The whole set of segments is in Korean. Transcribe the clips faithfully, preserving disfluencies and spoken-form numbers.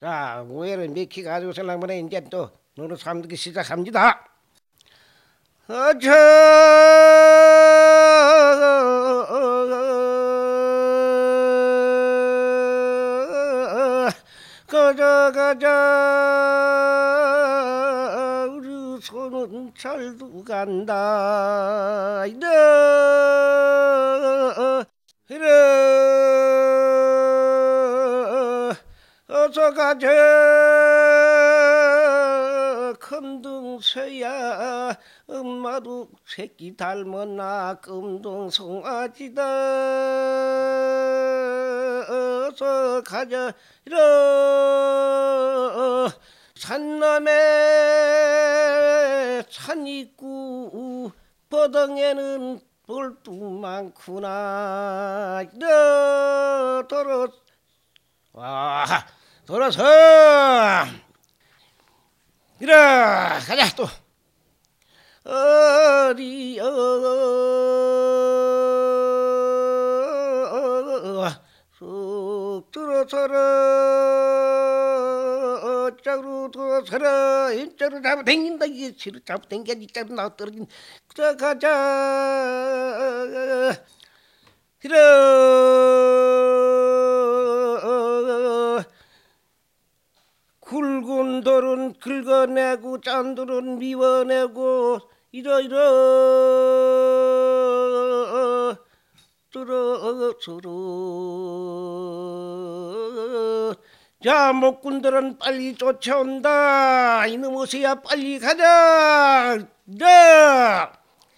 자, 오해를 미키 가지고 설랑번에 이제 또 노릇 삼기 시작합니다. 어저 가자 가자 우리 손은 잘도 간다 이래 이래 어서 가자 금등새야 엄마도 새끼 닮았나 금등송아지다 어서 가자 이러 산남에 산 있고 버덩에는 돌도 많구나 이러 돌아 와 돌아서 이래 가자 또 어디 쑥 들어서라 어짜로 들어서라 인짜로 잡아당긴다 이게 지로 잡아당겨 이짜로 나와 떨어진 그래 가자 이래 굵은 돌은 긁어내고 짠 돌은 미워내고 이러이러 뚜러뚜러 자 목군들은 빨리 쫓아온다 이놈 어서야 빨리 가자 네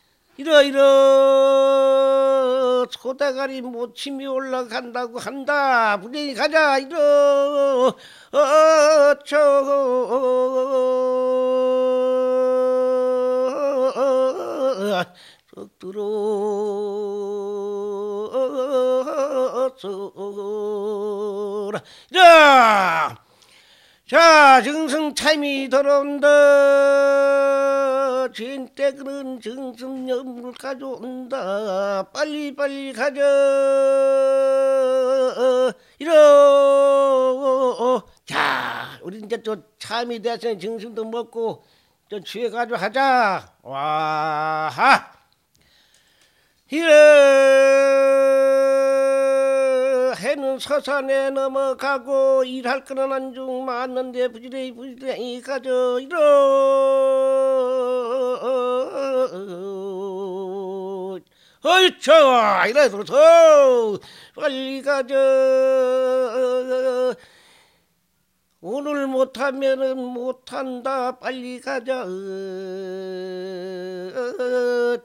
이러이러 소다가리 모침이 올라간다고 한다 부대이 가자 이러 어쩌 쏙 들어서라 자, 자 정승참이 돌아온다 진때그는 정승염을 가져온다 빨리 빨리 가자 이러 자 우리 이제 또 참이 돼서 정승도 먹고 저 취해가지고 하자 와하 이래 해는 서산에 넘어가고 일할 거는 안중 많는데 부지런히 부지런히 가져 이러 어이 좋아 이래 들어서 빨리 가져 오늘 못하면은 못한다 빨리 가자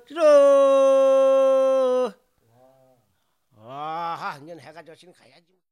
이러 아, 이제 해가 졌으니 가야지.